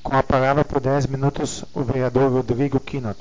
Com a palavra por 10 minutos, o vereador Rodrigo Quinot.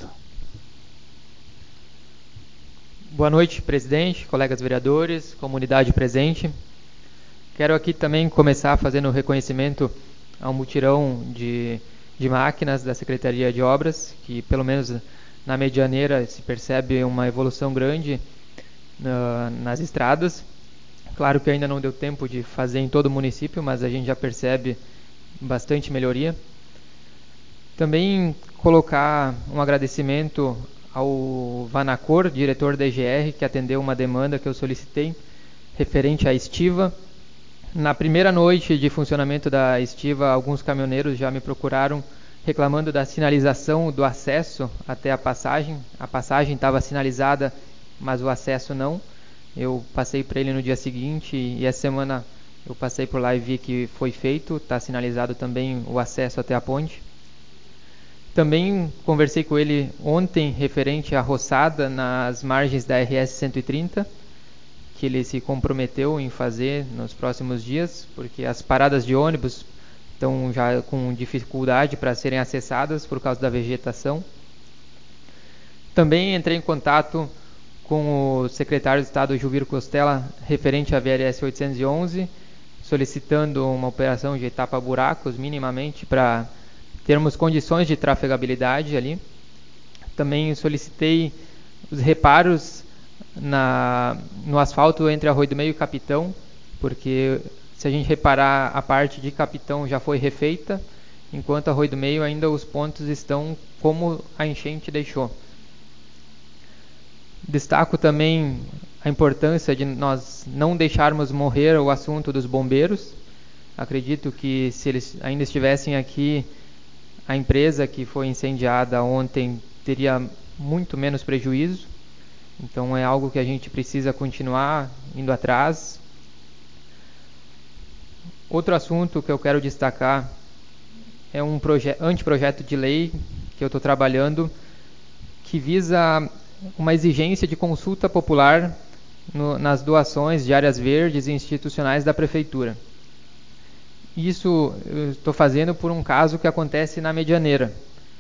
Boa noite, presidente, colegas vereadores, comunidade presente. Quero aqui também começar fazendo o reconhecimento ao mutirão de máquinas da Secretaria de Obras, que pelo menos na Medianeira se percebe uma evolução grande nas estradas. Claro que ainda não deu tempo de fazer em todo o município, mas a gente já percebe bastante melhoria. Também colocar um agradecimento ao Vanacor, diretor da EGR, que atendeu uma demanda que eu solicitei referente à estiva. Na primeira noite de funcionamento da estiva, alguns caminhoneiros já me procuraram reclamando da sinalização do acesso até a passagem. A passagem estava sinalizada, mas o acesso não. Eu passei para ele no dia seguinte e essa semana eu passei por lá e vi que foi feito. Está sinalizado também o acesso até a ponte. Também conversei com ele ontem referente à roçada nas margens da RS 130, que ele se comprometeu em fazer nos próximos dias, porque as paradas de ônibus estão já com dificuldade para serem acessadas por causa da vegetação. Também entrei em contato com o secretário de Estado, Juviro Costella, referente à VLS 811, solicitando uma operação de etapa-buracos minimamente para termos condições de trafegabilidade ali. Também solicitei os reparos no asfalto entre Arroio do Meio e Capitão, porque se a gente reparar, a parte de Capitão já foi refeita, enquanto Arroio do Meio ainda os pontos estão como a enchente deixou. Destaco também a importância de nós não deixarmos morrer o assunto dos bombeiros. Acredito que se eles ainda estivessem aqui, a empresa que foi incendiada ontem teria muito menos prejuízo. Então é algo que a gente precisa continuar indo atrás. Outro assunto que eu quero destacar é um anteprojeto de lei que eu estou trabalhando, que visa uma exigência de consulta popular nas doações de áreas verdes e institucionais da Prefeitura. Isso eu estou fazendo por um caso que acontece na Medianeira.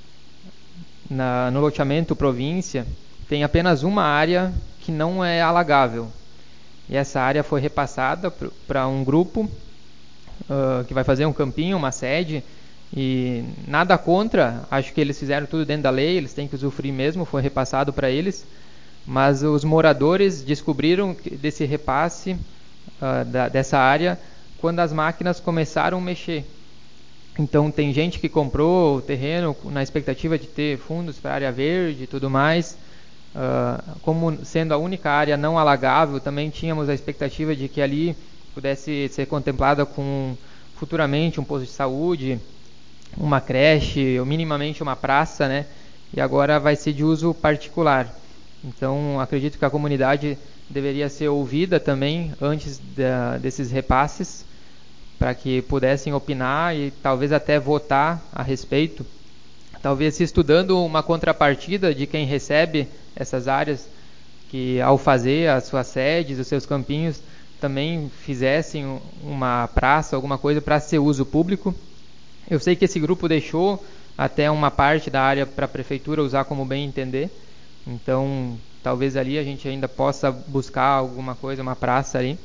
No loteamento província, tem apenas uma área que não é alagável. E essa área foi repassada para um grupo que vai fazer um campinho, uma sede. E nada contra, acho que eles fizeram tudo dentro da lei, eles têm que usufruir mesmo, foi repassado para eles. Mas os moradores descobriram desse repasse dessa área quando as máquinas começaram a mexer. Então tem gente que comprou o terreno na expectativa de ter fundos para área verde e tudo mais. Como sendo a única área não alagável, também tínhamos a expectativa de que ali pudesse ser contemplada com futuramente um posto de saúde, uma creche, ou minimamente uma praça, né? E agora vai ser de uso particular. Então acredito que a comunidade deveria ser ouvida também antes desses repasses, para que pudessem opinar e talvez até votar a respeito. Talvez se estudando uma contrapartida de quem recebe essas áreas, que ao fazer as suas sedes, os seus campinhos, também fizessem uma praça, alguma coisa para ser uso público. Eu sei que esse grupo deixou até uma parte da área para a prefeitura usar como bem entender. Então, talvez ali a gente ainda possa buscar alguma coisa, uma praça ali.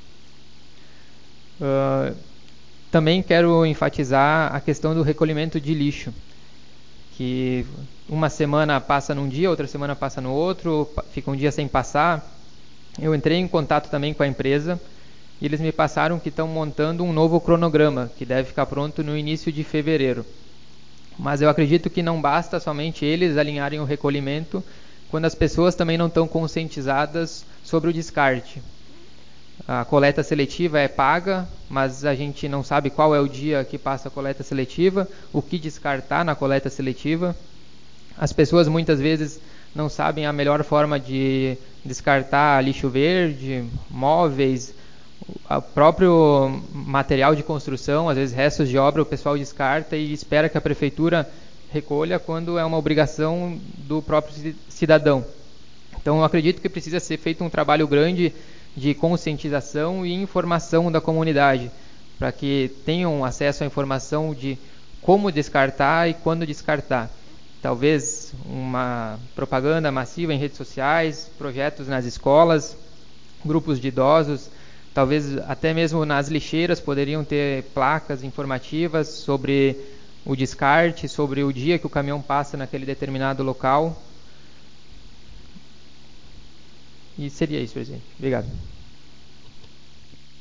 Também quero enfatizar a questão do recolhimento de lixo, que uma semana passa num dia, outra semana passa no outro, fica um dia sem passar. Eu entrei em contato também com a empresa e eles me passaram que estão montando um novo cronograma, que deve ficar pronto no início de fevereiro. Mas eu acredito que não basta somente eles alinharem o recolhimento, quando as pessoas também não estão conscientizadas sobre o descarte. A coleta seletiva é paga, mas a gente não sabe qual é o dia que passa a coleta seletiva, o que descartar na coleta seletiva. As pessoas muitas vezes não sabem a melhor forma de descartar lixo verde, móveis, o próprio material de construção, às vezes restos de obra o pessoal descarta e espera que a prefeitura recolha quando é uma obrigação do próprio cidadão. Então eu acredito que precisa ser feito um trabalho grande de conscientização e informação da comunidade, para que tenham acesso à informação de como descartar e quando descartar. Talvez uma propaganda massiva em redes sociais, projetos nas escolas, grupos de idosos, talvez até mesmo nas lixeiras poderiam ter placas informativas sobre o descarte, sobre o dia que o caminhão passa naquele determinado local. E seria isso, presidente. Obrigado.